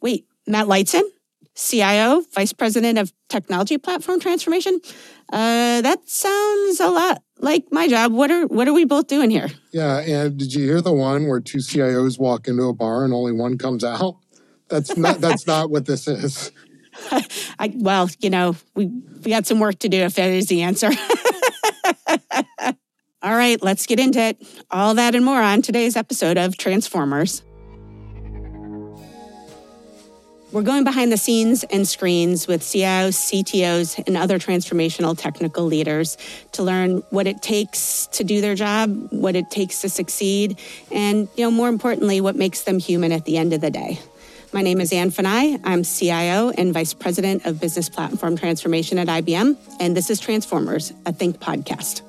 Wait, Matt Lightson, CIO, Vice President of Technology Platform Transformation? That sounds a lot like my job. What are we both doing here? Yeah, and did you hear the one where two CIOs walk into a bar and only one comes out? That's not what this is. Well, we got some work to do if that is the answer. All right, let's get into it. All that and more on today's episode of Transformers. We're going behind the scenes and screens with CIOs, CTOs, and other transformational technical leaders to learn what it takes to do their job, what it takes to succeed, and, more importantly, what makes them human at the end of the day. My name is Ann Fanai. I'm CIO and Vice President of Business Platform Transformation at IBM, and this is Transformers, a Think podcast.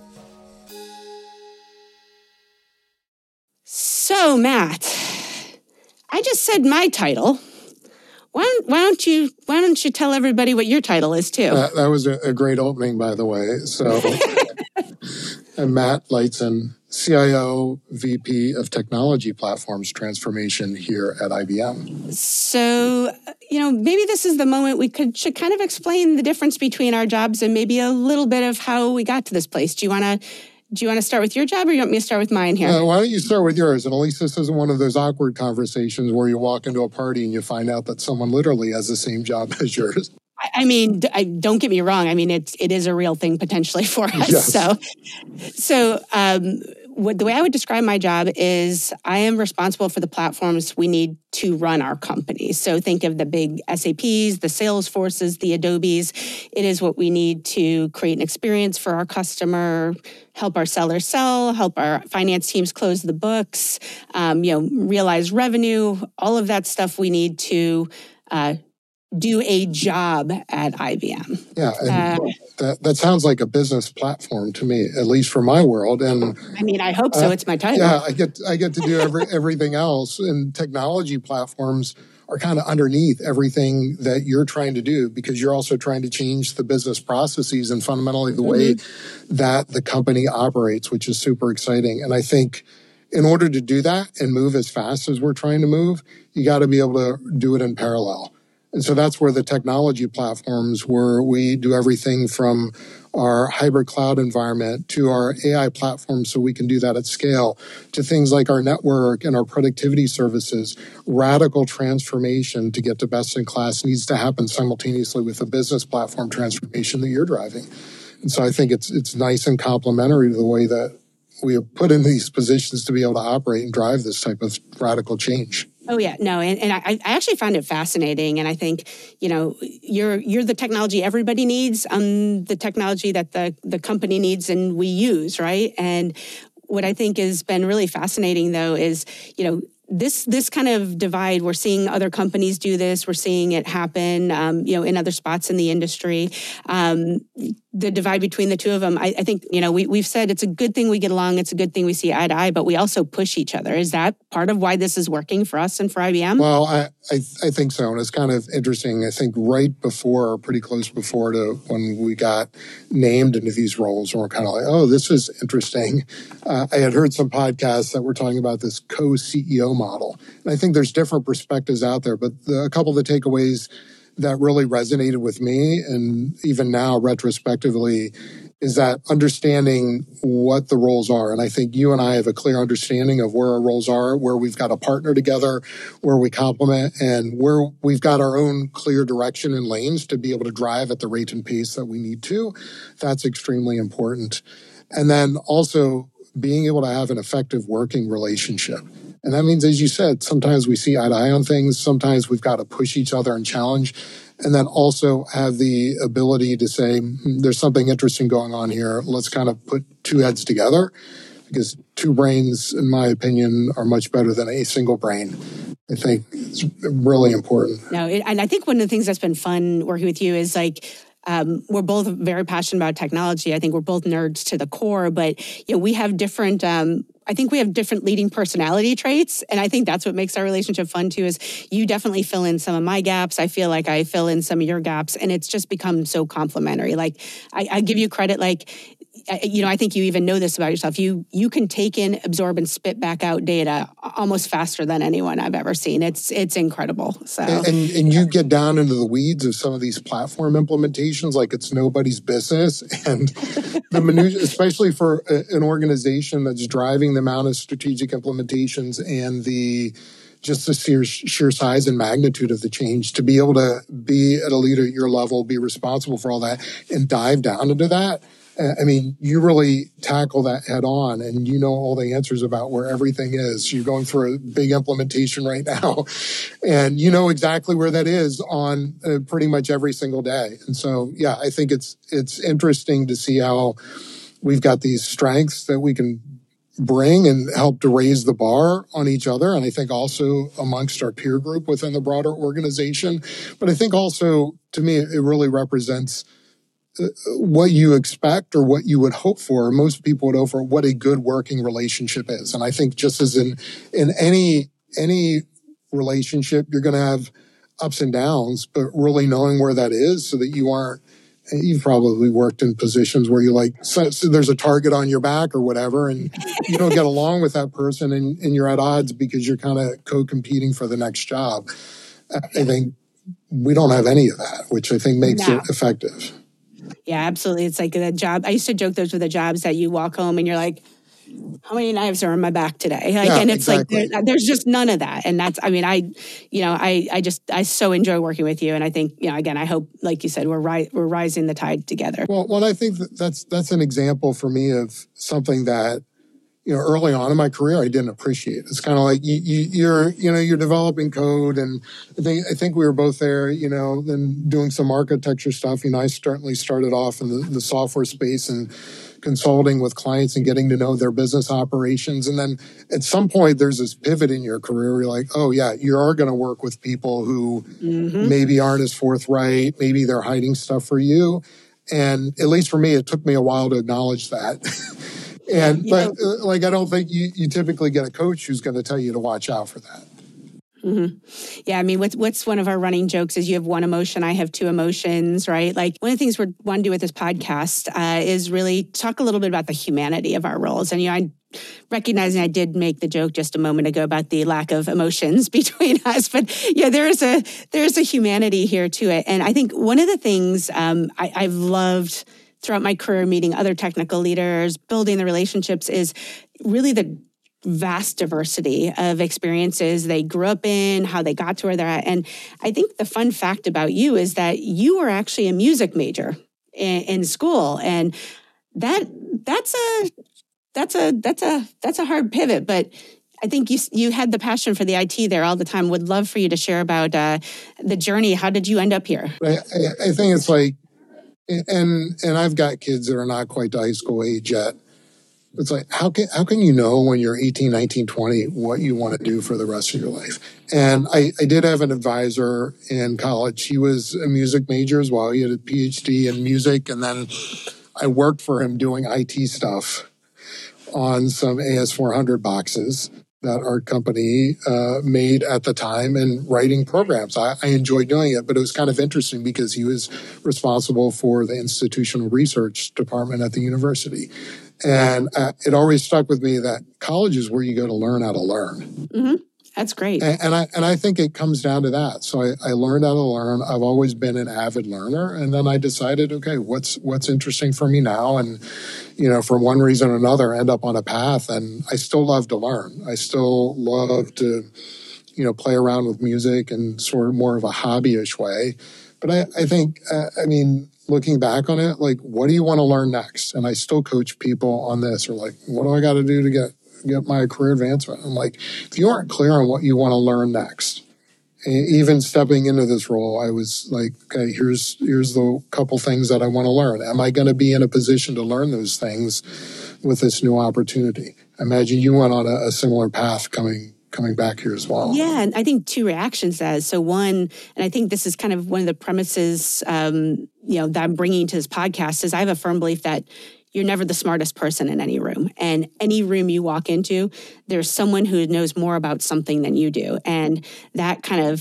So, Matt, I just said my title. Why don't you tell everybody what your title is too? That was a great opening, by the way. So I'm Matt Lightson, CIO, VP of Technology Platforms Transformation here at IBM. So, maybe this is the moment we should kind of explain the difference between our jobs and maybe a little bit of how we got to this place. Do you want to start with your job or you want me to start with mine here? Why don't you start with yours? And at least this isn't one of those awkward conversations where you walk into a party and you find out that someone literally has the same job as yours. I mean, don't get me wrong. I mean, it is a real thing potentially for us. Yes. So the way I would describe my job is I am responsible for the platforms we need to run our company. So think of the big SAPs, the Salesforces, the Adobes. It is what we need to create an experience for our customer, help our sellers sell, help our finance teams close the books, realize revenue, all of that stuff we need to do a job at IBM. Yeah, and that sounds like a business platform to me, at least for my world. And I mean, I hope so. It's my title. Yeah, I get to do everything else. And technology platforms are kind of underneath everything that you're trying to do because you're also trying to change the business processes and fundamentally the way that the company operates, which is super exciting. And I think in order to do that and move as fast as we're trying to move, you got to be able to do it in parallel. And so that's where the technology platforms, where we do everything from our hybrid cloud environment to our AI platform so we can do that at scale, to things like our network and our productivity services. Radical transformation to get to best in class needs to happen simultaneously with the business platform transformation that you're driving. And so I think it's nice and complementary to the way that we are put in these positions to be able to operate and drive this type of radical change. Oh, yeah. No, and I actually found it fascinating. And I think, you're the technology everybody needs, the technology that the company needs and we use, right? And what I think has been really fascinating, though, is, this kind of divide, we're seeing other companies do this. We're seeing it happen, in other spots in the industry. The divide between the two of them, I think, we've said it's a good thing we get along. It's a good thing we see eye to eye, but we also push each other. Is that part of why this is working for us and for IBM? Well, I think so. And it's kind of interesting. I think right before, or pretty close before to when we got named into these roles, and we're kind of like, oh, this is interesting. I had heard some podcasts that were talking about this co-CEO model. And I think there's different perspectives out there, but a couple of the takeaways that really resonated with me, and even now retrospectively, is that understanding what the roles are. And I think you and I have a clear understanding of where our roles are, where we've got to partner together, where we complement, and where we've got our own clear direction and lanes to be able to drive at the rate and pace that we need to. That's extremely important. And then also being able to have an effective working relationship. And that means, as you said, sometimes we see eye to eye on things. Sometimes we've got to push each other and challenge. And then also have the ability to say, there's something interesting going on here. Let's kind of put two heads together, because two brains, in my opinion, are much better than a single brain. I think it's really important. No, and I think one of the things that's been fun working with you is we're both very passionate about technology. I think we're both nerds to the core, but we have different I think we have different leading personality traits. And I think that's what makes our relationship fun too, is you definitely fill in some of my gaps. I feel like I fill in some of your gaps, and it's just become so complementary. I give you credit, I think you even know this about yourself. You can take in, absorb, and spit back out data almost faster than anyone I've ever seen. It's incredible. So and you get down into the weeds of some of these platform implementations like it's nobody's business, and the minutiae, especially for an organization that's driving the amount of strategic implementations and the sheer size and magnitude of the change, to be able to be at a leader at your level, be responsible for all that, and dive down into that. I mean, you really tackle that head on, and you know all the answers about where everything is. You're going through a big implementation right now, and you know exactly where that is on pretty much every single day. And so, yeah, I think it's interesting to see how we've got these strengths that we can bring and help to raise the bar on each other. And I think also amongst our peer group within the broader organization. But I think also, to me, it really represents what you expect or what you would hope for. Most people would hope for what a good working relationship is. And I think just as in any relationship, you're going to have ups and downs, but really knowing where that is so that you've probably worked in positions where so there's a target on your back or whatever, and you don't get along with that person and you're at odds because you're kind of co-competing for the next job. I think we don't have any of that, which I think makes it effective. Yeah, absolutely. It's like the job. I used to joke those were the jobs that you walk home and you're like, how many knives are on my back today? And it's exactly. Like, there's just none of that. And that's, I mean, I so enjoy working with you. And I think, again, I hope, like you said, we're rising the tide together. Well, I think that's an example for me of something that, early on in my career, I didn't appreciate. It's kind of like you're developing code, and I think we were both there, then doing some architecture stuff. I certainly started off in the software space and consulting with clients and getting to know their business operations. And then at some point, there's this pivot in your career where you're like, oh yeah, you are going to work with people who maybe aren't as forthright, maybe they're hiding stuff for you. And at least for me, it took me a while to acknowledge that. I don't think you typically get a coach who's going to tell you to watch out for that. Mm-hmm. Yeah, I mean, what's one of our running jokes is you have one emotion, I have two emotions, right? Like one of the things we want to do with this podcast is really talk a little bit about the humanity of our roles. And, I recognizing I did make the joke just a moment ago about the lack of emotions between us, but yeah, there's a humanity here to it. And I think one of the things I've loved throughout my career, meeting other technical leaders, building the relationships, is really the vast diversity of experiences they grew up in, how they got to where they're at. And I think the fun fact about you is that you were actually a music major in school. And that's a hard pivot, but I think you had the passion for the IT there all the time. Would love for you to share about the journey. How did you end up here? I think it's like, and I've got kids that are not quite to high school age yet. It's like, how can you know when you're 18, 19, 20 what you want to do for the rest of your life? And I did have an advisor in college. He was a music major as well. He had a PhD in music. And then I worked for him doing IT stuff on some AS400 boxes that our company made at the time, and writing programs. I enjoyed doing it, but it was kind of interesting because he was responsible for the institutional research department at the university. And it always stuck with me that college is where you go to learn how to learn. Mm-hmm. That's great. And I think it comes down to that. So I learned how to learn. I've always been an avid learner. And then I decided, okay, what's interesting for me now? And, for one reason or another, end up on a path. And I still love to learn. I still love to, play around with music in sort of more of a hobbyish way. But I think, looking back on it, like, what do you want to learn next? And I still coach people on this, or like, what do I got to do to get my career advancement? I'm like, if you aren't clear on what you want to learn next, even stepping into this role, I was like, okay, here's the couple things that I want to learn. Am I going to be in a position to learn those things with this new opportunity? I imagine you went on a similar path coming back here as well. Yeah, and I think two reactions to that. So one, and I think this is kind of one of the premises, that I'm bringing to this podcast, is I have a firm belief that you're never the smartest person in any room. And any room you walk into, there's someone who knows more about something than you do. And that kind of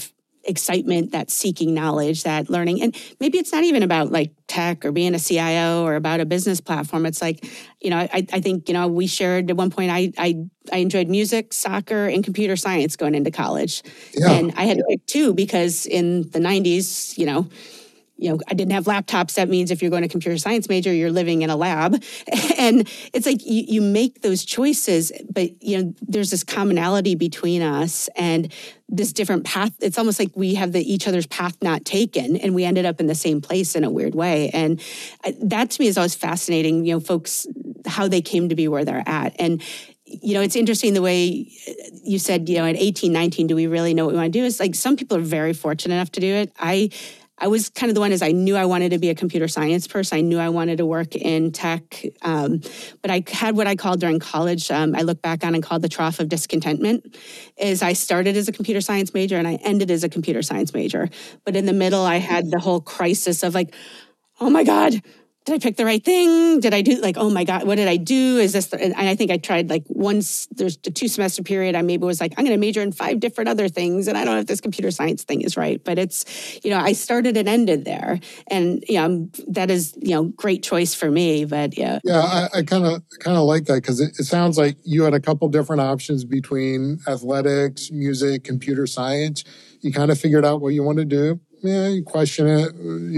excitement, that seeking knowledge, that learning. And maybe it's not even about like tech or being a CIO or about a business platform. It's like, I think, we shared at one point, I enjoyed music, soccer, and computer science going into college. Yeah. And I had to pick two because in the 90s, I didn't have laptops. That means if you're going to computer science major, you're living in a lab. And it's like you make those choices, but there's this commonality between us and this different path. It's almost like we have each other's path not taken, and we ended up in the same place in a weird way. And that to me is always fascinating, folks, how they came to be where they're at. And it's interesting the way you said, at 18, 19, do we really know what we want to do? It's like some people are very fortunate enough to do it. I was kind of the one I knew I wanted to be a computer science person. I knew I wanted to work in tech. But I had what I called during college, I look back on and called the trough of discontentment, is I started as a computer science major and I ended as a computer science major. But in the middle, I had the whole crisis of like, oh my God, did I pick the right thing? Did I do oh my God, what did I do? Is this, and I think I tried once, there's a 2-semester period. I maybe was I'm going to major in 5 different other things. And I don't know if this computer science thing is right, but it's, I started and ended there. And, that is, great choice for me, but yeah. Yeah, I kind of like that because it sounds like you had a couple different options between athletics, music, computer science. You kind of figured out what you want to do. Yeah, you question it,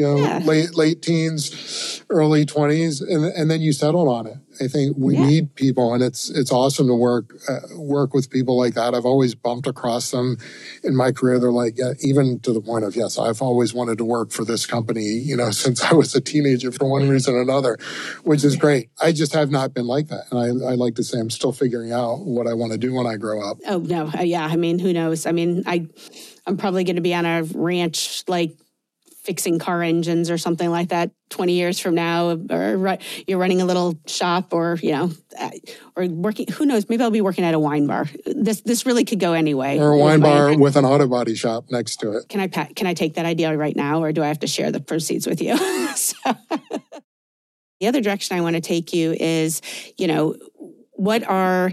late teens, early 20s, and then you settled on it. I think we need people, and it's awesome to work with people like that. I've always bumped across them in my career. They're like, even to the point of, yes, I've always wanted to work for this company, since I was a teenager for one reason or another, which is great. I just have not been like that. And I like to say I'm still figuring out what I want to do when I grow up. Oh, no. Yeah. I mean, who knows? I mean, I'm probably going to be on a ranch, fixing car engines or something like that 20 years from now, or you're running a little shop or working, who knows, maybe I'll be working at a wine bar. This really could go anyway. Or a wine bar with an auto body shop next to it. Can I take that idea right now, or do I have to share the proceeds with you? The other direction I want to take you is, what are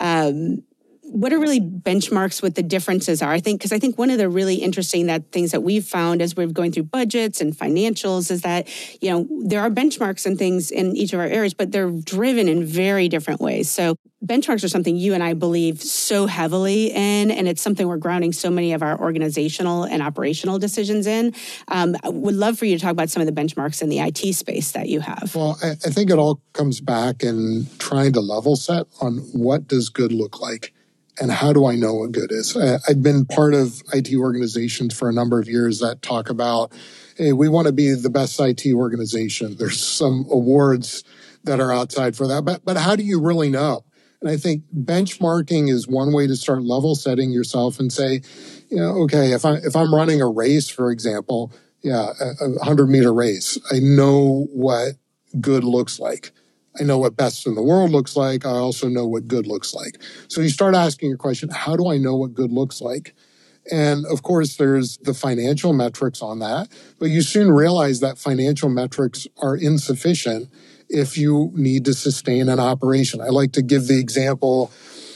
really benchmarks, what the differences are? Because I think one of the really interesting things that we've found as we're going through budgets and financials is that, there are benchmarks and things in each of our areas, but they're driven in very different ways. So benchmarks are something you and I believe so heavily in, and it's something we're grounding so many of our organizational and operational decisions in. I would love for you to talk about some of the benchmarks in the IT space that you have. Well, I think it all comes back in trying to level set on what does good look like. And how do I know what good is? I've been part of IT organizations for a number of years that talk about, hey, we want to be the best IT organization. There's some awards that are outside for that. But how do you really know? And I think benchmarking is one way to start level setting yourself and say, okay, if I'm running a race, for example, a 100-meter race, I know what good looks like. I know what best in the world looks like. I also know what good looks like. So you start asking your question, how do I know what good looks like? And of course, there's the financial metrics on that, but you soon realize that financial metrics are insufficient if you need to sustain an operation. I like to give the example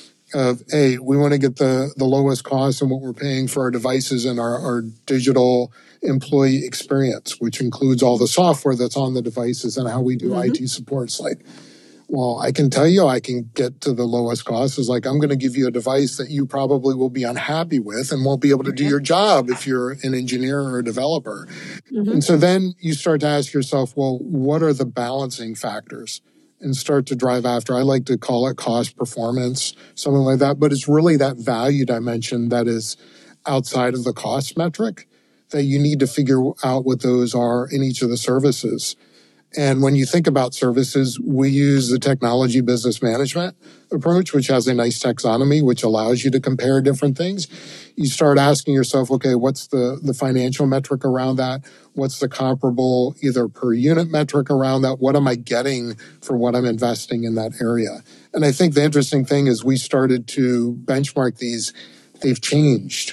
of, hey, we want to get the lowest cost in what we're paying for our devices and our digital employee experience, which includes all the software that's on the devices and how we do IT supports. Well, I can tell you I can get to the lowest cost. It's I'm going to give you a device that you probably will be unhappy with and won't be able to do your job if you're an engineer or a developer. And so then you start to ask yourself, well, what are the balancing factors? And start to drive after. I like to call it cost performance, something like that. But it's really that value dimension that is outside of the cost metric that you need to figure out what those are in each of the services. And when you think about services, we use the technology business management approach, which has a nice taxonomy, which allows you to compare different things. You start asking yourself, okay, what's the financial metric around that? What's the comparable either per unit metric around that? What am I getting for what I'm investing in that area? And I think the interesting thing is we started to benchmark these. They've changed.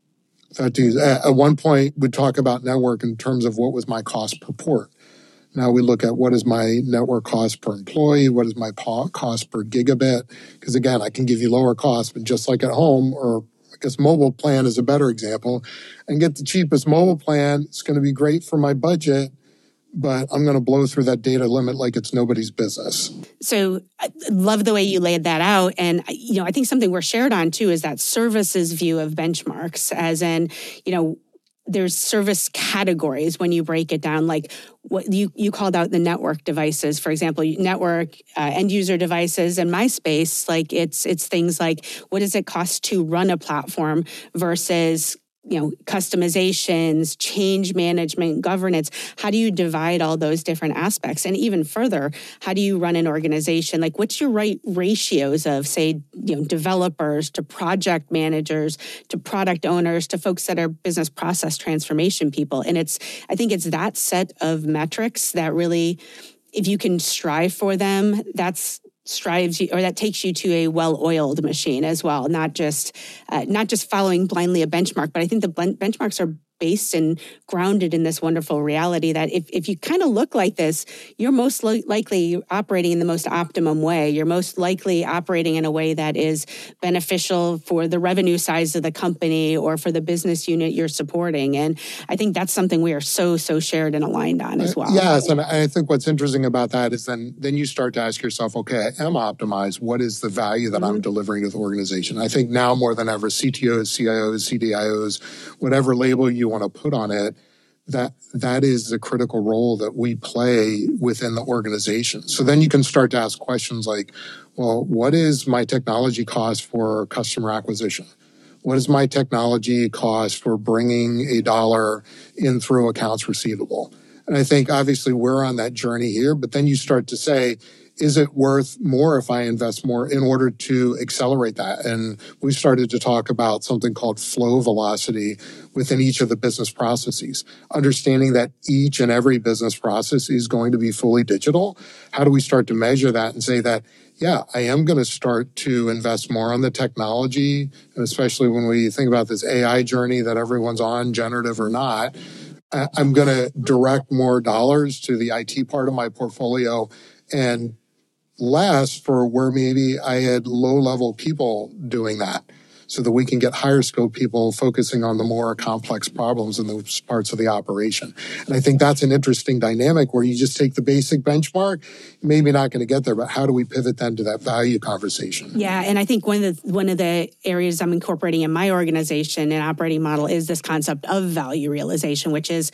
At one point, we'd talk about network in terms of what was my cost per port. Now we look at what is my network cost per employee, what is my cost per gigabit, because again, I can give you lower costs, but just like at home or guess mobile plan is a better example, and get the cheapest mobile plan. It's going to be great for my budget, but I'm going to blow through that data limit like it's nobody's business. So I love the way you laid that out. And, I think something we're shared on too is that services view of benchmarks, as in, there's service categories when you break it down, like what you called out the network devices, for example, network end user devices. In my space, like it's things like, what does it cost to run a platform versus customizations, change management, governance. How do you divide all those different aspects? And even further, how do you run an organization? Like, what's your right ratios of, say, developers to project managers to product owners to folks that are business process transformation people? And I think it's that set of metrics that really, if you can strive for them, that takes you to a well-oiled machine as well, not just following blindly a benchmark. But I think the benchmarks are based and grounded in this wonderful reality that if you kind of look like this, you're most likely operating in the most optimum way. You're most likely operating in a way that is beneficial for the revenue size of the company or for the business unit you're supporting. And I think that's something we are so shared and aligned on as well. Yes, and I think what's interesting about that is then you start to ask yourself, okay, I am optimized. What is the value that I'm delivering to the organization? I think now more than ever, CTOs, CIOs, CDIOs, whatever label you want to put on it, that is the critical role that we play within the organization. So then you can start to ask questions like, well, what is my technology cost for customer acquisition? What is my technology cost for bringing $1 in through accounts receivable? And I think obviously we're on that journey here, but then you start to say, is it worth more if I invest more in order to accelerate that? And we started to talk about something called flow velocity within each of the business processes, understanding that each and every business process is going to be fully digital. How do we start to measure that and say that, yeah, I am going to start to invest more on the technology, and especially when we think about this AI journey that everyone's on, generative or not, I'm going to direct more dollars to the IT part of my portfolio and less for where maybe I had low-level people doing that, so that we can get higher scope people focusing on the more complex problems in those parts of the operation. And I think that's an interesting dynamic where you just take the basic benchmark, maybe not going to get there, but how do we pivot then to that value conversation? Yeah, and I think one of the areas I'm incorporating in my organization and operating model is this concept of value realization, which is,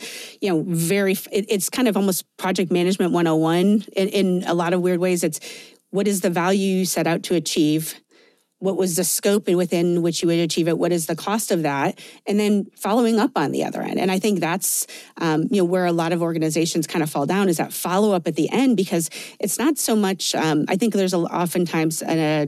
it's kind of almost project management 101 in a lot of weird ways. It's what is the value you set out to achieve? What was the scope within which you would achieve it? What is the cost of that? And then following up on the other end. And I think that's, where a lot of organizations kind of fall down is that follow up at the end, because it's not so much, I think there's oftentimes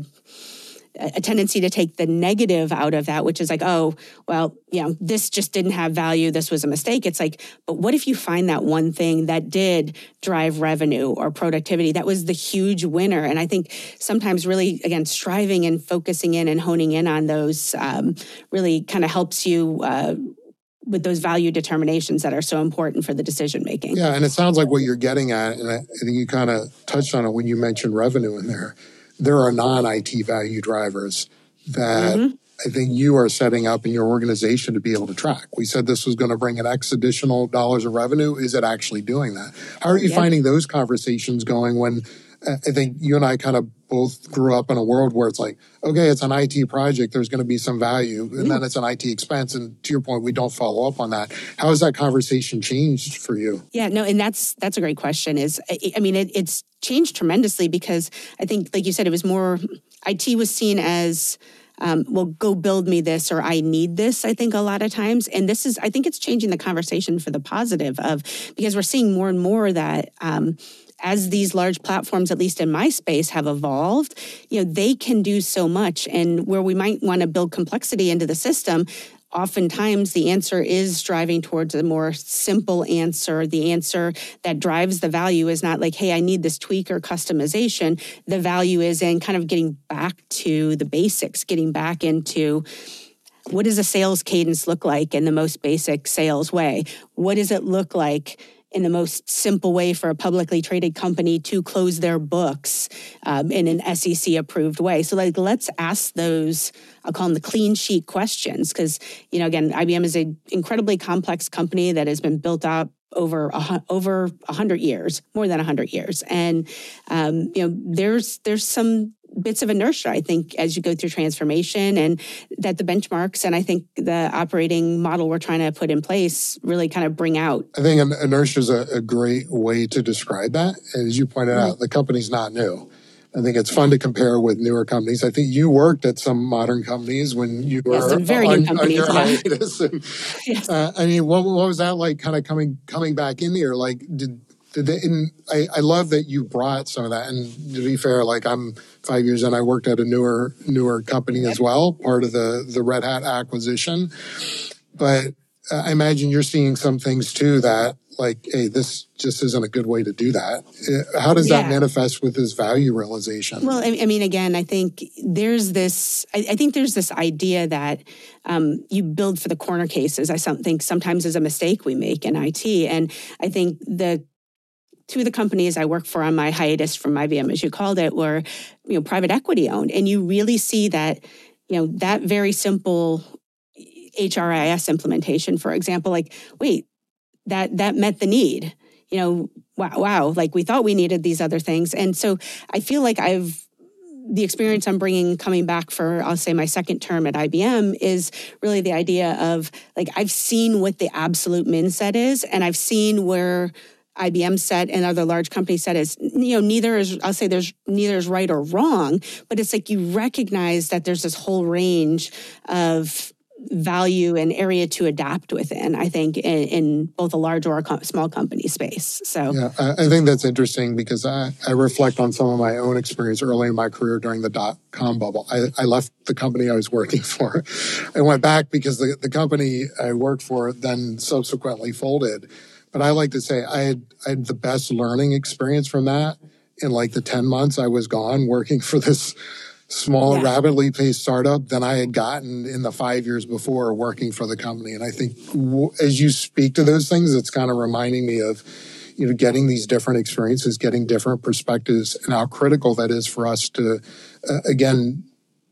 a tendency to take the negative out of that, which is like, oh, well, this just didn't have value. This was a mistake. It's like, but what if you find that one thing that did drive revenue or productivity? That was the huge winner. And I think sometimes really, again, striving and focusing in and honing in on those really kind of helps you with those value determinations that are so important for the decision making. Yeah, and it sounds like what you're getting at, and I think you kind of touched on it when you mentioned revenue in there. There are non-IT value drivers that I think you are setting up in your organization to be able to track. We said this was going to bring an X additional dollars of revenue. Is it actually doing that? How are you finding those conversations going when I think you and I kind of both grew up in a world where it's like, okay, it's an IT project, there's going to be some value, and then it's an IT expense. And to your point, we don't follow up on that. How has that conversation changed for you? Yeah, no, and that's a great question. It's changed tremendously because I think, like you said, it was more, IT was seen as, well, go build me this, or I need this, I think a lot of times. And I think it's changing the conversation for the positive because we're seeing more and more that, as these large platforms, at least in my space, have evolved, they can do so much. And where we might want to build complexity into the system, oftentimes the answer is driving towards a more simple answer. The answer that drives the value is not like, hey, I need this tweak or customization. The value is in kind of getting back to the basics, getting back into what does a sales cadence look like in the most basic sales way? What does it look like in the most simple way for a publicly traded company to close their books in an SEC approved way. So like, let's ask those, I'll call them the clean sheet questions. Because, again, IBM is an incredibly complex company that has been built up over 100 years, more than 100 years. And, there's some bits of inertia, I think, as you go through transformation, and that the benchmarks and I think the operating model we're trying to put in place really kind of bring out. I think inertia is a great way to describe that. As you pointed out, the company's not new. I think it's fun to compare with newer companies. I think you worked at some modern companies when you were some very new companies, on your hiatus. And, yes. I mean, what was that like kind of coming back in here? Like, I love that you brought some of that. And to be fair, like I'm 5 years in, I worked at a newer company as well, part of the Red Hat acquisition. But I imagine you're seeing some things too that like, hey, this just isn't a good way to do that. How does that manifest with this value realization? Well, I mean, again, I think there's this. I think there's this idea that you build for the corner cases. I think sometimes is a mistake we make in IT, and I think two of the companies I worked for on my hiatus from IBM, as you called it, were private equity owned, and you really see that that very simple HRIS implementation, for example, like wait. That met the need, wow, like we thought we needed these other things. And so I feel like the experience I'm bringing coming back for, I'll say my second term at IBM is really the idea of like, I've seen what the absolute min set is, and I've seen where IBM set and other large companies set is, neither is right or wrong, but it's like you recognize that there's this whole range of value and area to adapt within, I think, in both a large or a small company space. So yeah, I think that's interesting because I reflect on some of my own experience early in my career during the dot-com bubble. I left the company I was working for. I went back because the company I worked for then subsequently folded. But I like to say I had the best learning experience from that in like the 10 months I was gone working for this small, rapidly paced startup than I had gotten in the 5 years before working for the company. And I think as you speak to those things, it's kind of reminding me of, getting these different experiences, getting different perspectives, and how critical that is for us to, again,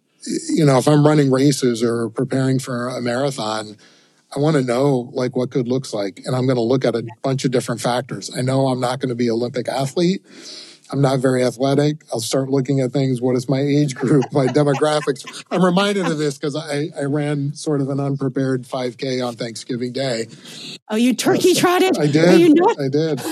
if I'm running races or preparing for a marathon, I want to know like what good looks like. And I'm going to look at a bunch of different factors. I know I'm not going to be an Olympic athlete. I'm not very athletic. I'll start looking at things. What is my age group, my demographics? I'm reminded of this because I ran sort of an unprepared 5K on Thanksgiving Day. Oh, you turkey trotted? I did. I did.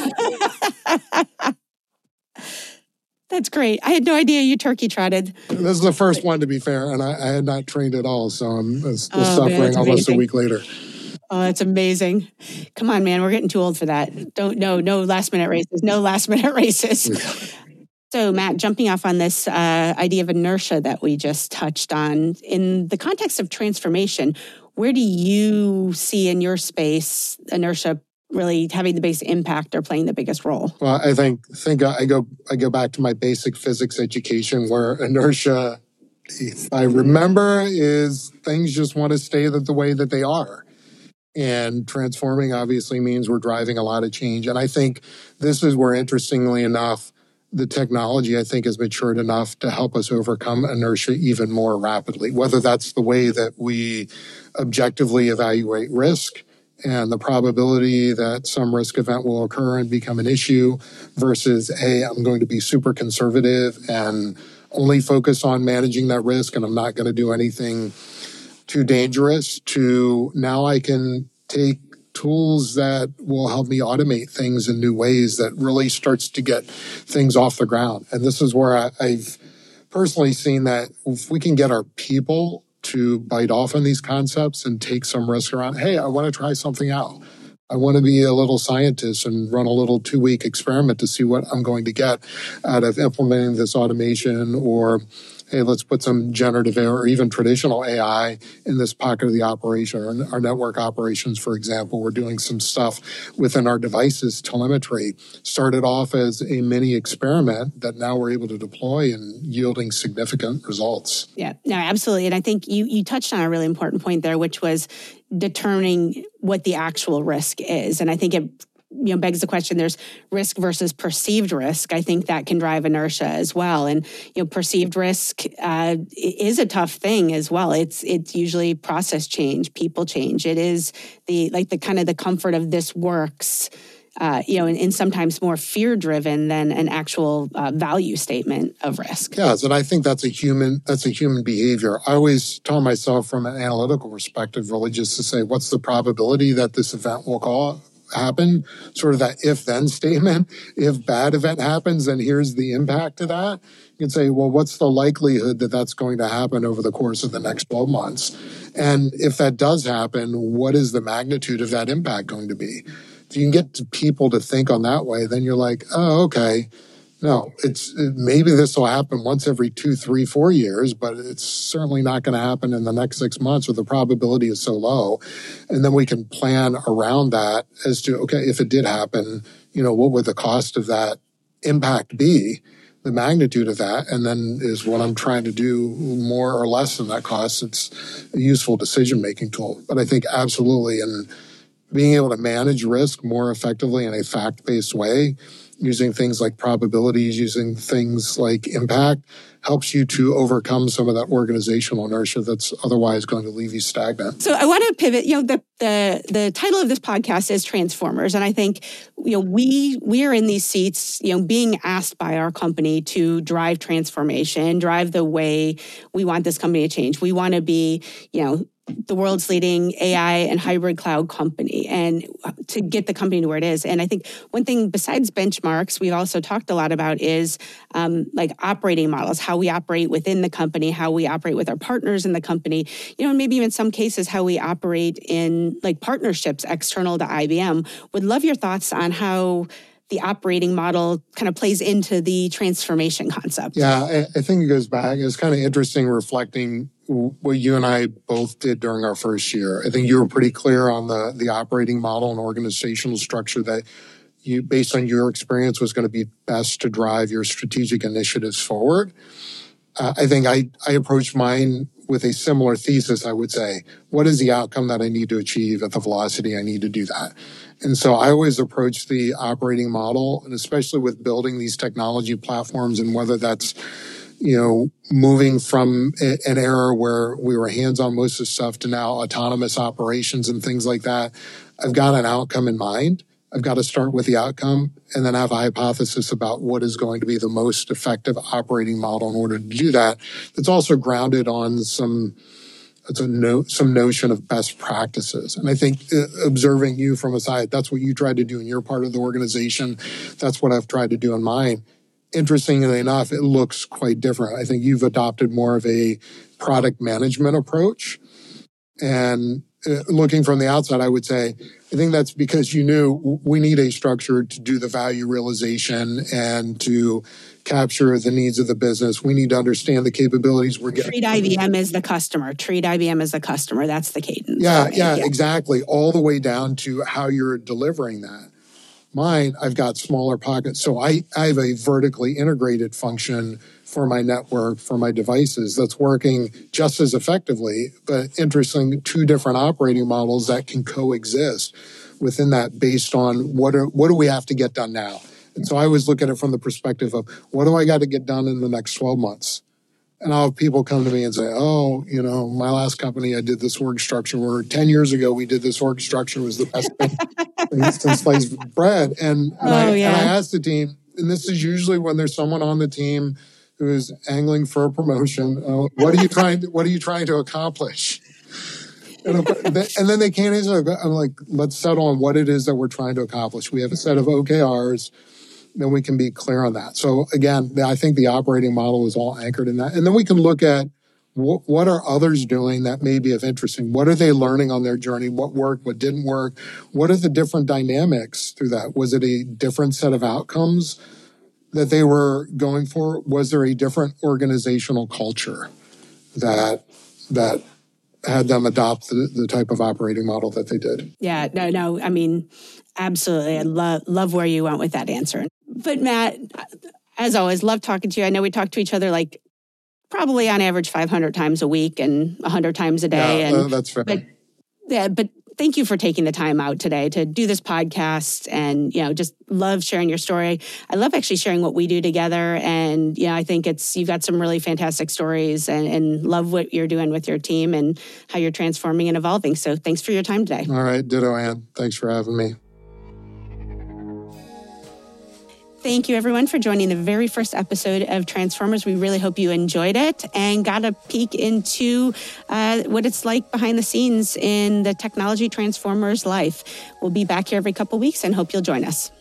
That's great. I had no idea you turkey trotted. This is the first one, to be fair, and I had not trained at all, so I'm still suffering almost a week later. Oh, that's amazing. Come on, man. We're getting too old for that. No last minute races. No last minute races. So, Matt, jumping off on this idea of inertia that we just touched on, in the context of transformation, where do you see in your space inertia really having the biggest impact or playing the biggest role? Well, I think I go back to my basic physics education where inertia, if I remember, is things just want to stay the way that they are. And transforming obviously means we're driving a lot of change. And I think this is where, interestingly enough, the technology, I think, has matured enough to help us overcome inertia even more rapidly, whether that's the way that we objectively evaluate risk and the probability that some risk event will occur and become an issue versus, hey, I'm going to be super conservative and only focus on managing that risk and I'm not going to do anything too dangerous, to now I can take tools that will help me automate things in new ways that really starts to get things off the ground. And this is where I've personally seen that if we can get our people to bite off on these concepts and take some risk around, hey, I want to try something out. I want to be a little scientist and run a little 2-week experiment to see what I'm going to get out of implementing this automation, or hey, let's put some generative AI or even traditional AI in this pocket of the operation. Our network operations, for example, we're doing some stuff within our devices, telemetry. Started off as a mini experiment that now we're able to deploy and yielding significant results. Yeah, no, absolutely. And I think you touched on a really important point there, which was determining what the actual risk is. And I think it begs the question, there's risk versus perceived risk. I think that can drive inertia as well. And, perceived risk is a tough thing as well. It's usually process change, people change. It is the kind of the comfort of this works, and sometimes more fear-driven than an actual value statement of risk. Yes, and I think that's a human behavior. I always tell myself from an analytical perspective, really just to say, what's the probability that this event will happen? Sort of that if-then statement. If bad event happens, then here's the impact of that. You can say, well, what's the likelihood that that's going to happen over the course of the next 12 months? And if that does happen, what is the magnitude of that impact going to be? If you can get people to think on that way, then you're like, oh, okay. No, maybe this will happen once every 2, 3, 4 years, but it's certainly not going to happen in the next 6 months, or the probability is so low. And then we can plan around that as to, okay, if it did happen, what would the cost of that impact be, the magnitude of that, and then is what I'm trying to do more or less than that cost. It's a useful decision-making tool. But I think absolutely, and being able to manage risk more effectively in a fact-based way, using things like probabilities, using things like impact, helps you to overcome some of that organizational inertia that's otherwise going to leave you stagnant. So I want to pivot. The title of this podcast is Transformers, and I think we are in these seats, being asked by our company to drive transformation, drive the way we want this company to change. We want to be, the world's leading AI and hybrid cloud company, and to get the company to where it is. And I think one thing besides benchmarks, we've also talked a lot about is operating models, how we operate within the company, how we operate with our partners in the company, and maybe even in some cases, how we operate in partnerships external to IBM. Would love your thoughts on how the operating model kind of plays into the transformation concept. Yeah, I think it goes back. It's kind of interesting reflecting what you and I both did during our first year. I think you were pretty clear on the operating model and organizational structure that you, based on your experience, was going to be best to drive your strategic initiatives forward. I think I approached mine with a similar thesis, I would say. What is the outcome that I need to achieve at the velocity I need to do that? And so I always approach the operating model, and especially with building these technology platforms, and whether that's, moving from an era where we were hands-on most of the stuff to now autonomous operations and things like that, I've got an outcome in mind. I've got to start with the outcome and then have a hypothesis about what is going to be the most effective operating model in order to do that. It's also grounded on some notion of best practices. And I think observing you from a side, that's what you tried to do in your part of the organization. That's what I've tried to do in mine. Interestingly enough, it looks quite different. I think you've adopted more of a product management approach. And looking from the outside, I would say, I think that's because you knew we need a structure to do the value realization and to capture the needs of the business. We need to understand the capabilities we're getting. Treat IBM as the customer. Treat IBM as the customer. That's the cadence. Yeah, exactly. All the way down to how you're delivering that. Mine, I've got smaller pockets. So I have a vertically integrated function for my network, for my devices, that's working just as effectively, but interesting, two different operating models that can coexist within that based on what do we have to get done now? And so I always look at it from the perspective of what do I got to get done in the next 12 months? And I'll have people come to me and say, my last company, I did this org structure where 10 years ago, we did this org structure was the best thing since sliced bread. And I asked the team, and this is usually when there's someone on the team who is angling for a promotion. What are you trying to accomplish? And then they can't answer. I'm like, let's settle on what it is that we're trying to accomplish. We have a set of OKRs. Then we can be clear on that. So again, I think the operating model is all anchored in that. And then we can look at what are others doing that may be of interest. What are they learning on their journey? What worked? What didn't work? What are the different dynamics through that? Was it a different set of outcomes that they were going for? Was there a different organizational culture that had them adopt the type of operating model that they did? Yeah, no. I mean, absolutely. I love where you went with that answer. But Matt, as always, love talking to you. I know we talk to each other probably on average 500 times a week and 100 times a day. Yeah, that's fair. But thank you for taking the time out today to do this podcast, and, just love sharing your story. I love actually sharing what we do together. And, I think you've got some really fantastic stories, and love what you're doing with your team and how you're transforming and evolving. So thanks for your time today. All right. Ditto, Ann. Thanks for having me. Thank you, everyone, for joining the very first episode of Transformers. We really hope you enjoyed it and got a peek into what it's like behind the scenes in the technology transformers life. We'll be back here every couple weeks and hope you'll join us.